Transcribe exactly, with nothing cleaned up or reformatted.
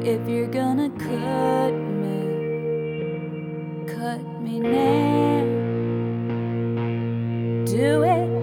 If you're gonna cut me, cut me now. Do it